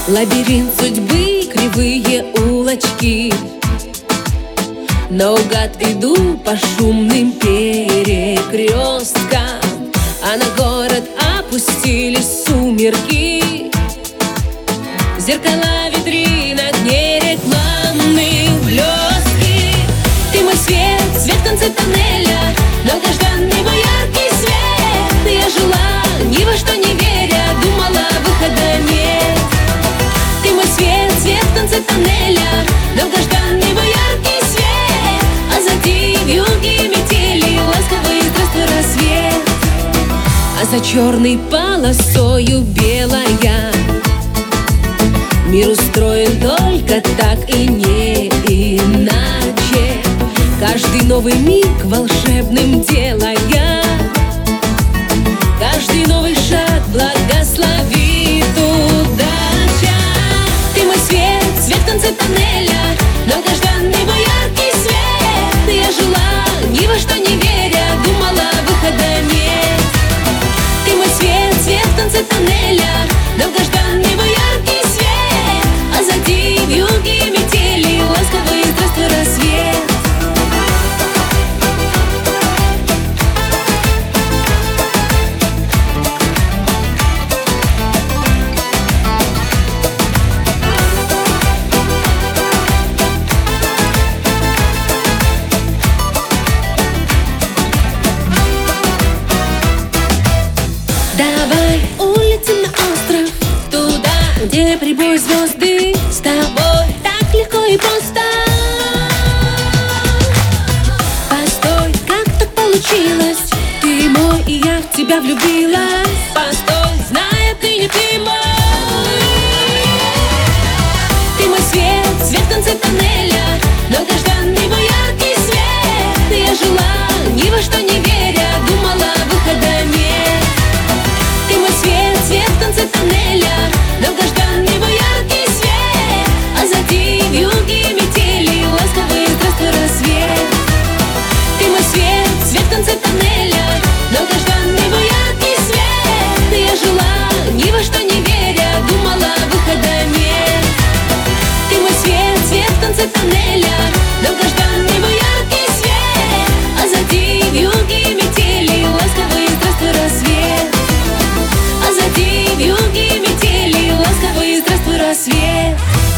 Лабиринт судьбы, кривые улочки. Наугад иду по шумным перекресткам, а на город опустились сумерки. Зеркала витринок, не рекламные блестки. Ты мой свет, свет в конце тоннеля, долгожданный мой яркий свет. Я жила, ни во что не веря, думала, выхода нет. Ты мой свет, свет в конце тоннеля, долгожданный мой яркий свет. А сзади вьюги метели, ласковый здравствуй рассвет. А за черной полосою белая мир устроен только так и не иначе. Каждый новый миг волшебным делая, каждый новый шаг благословит удача. Ты мой свет, свет в конце тоннеля, долгожданный мой яркий свет. Я жила, ни во что не веря, думала, выхода нет. Ты мой свет, свет в конце тоннеля, долгожданный мой яркий свет. А сзади вьюги метели, ласковый здравствуй рассвет. Давай улетим на остров, туда, где прибой звезды. С тобой так легко и просто. Постой, как так получилось? Ты мой, и я в тебя влюбилась. Постой, зная, ты не ты мой. Ты мой свет, свет в конце тоннеля, долгожданный мой яркий свет. Я жила, ни во что не веря, думала, выхода нет. Ты мой свет, свет в конце тоннеля, долгожданный мой яркий свет. А сзади вьюги метели, ласковый здравствуй рассвет. Ты мой свет, свет в конце тоннеля, долгожданный мой яркий свет. Я жила, ни во что не веря, думала, выхода нет. Ты мой свет, свет в конце тоннеля, долгожданный мой яркий свет. А сзади вьюги метели, ласковый здравствуй рассвет. А сзади вьюги метели, ласковый здравствуй рассвет.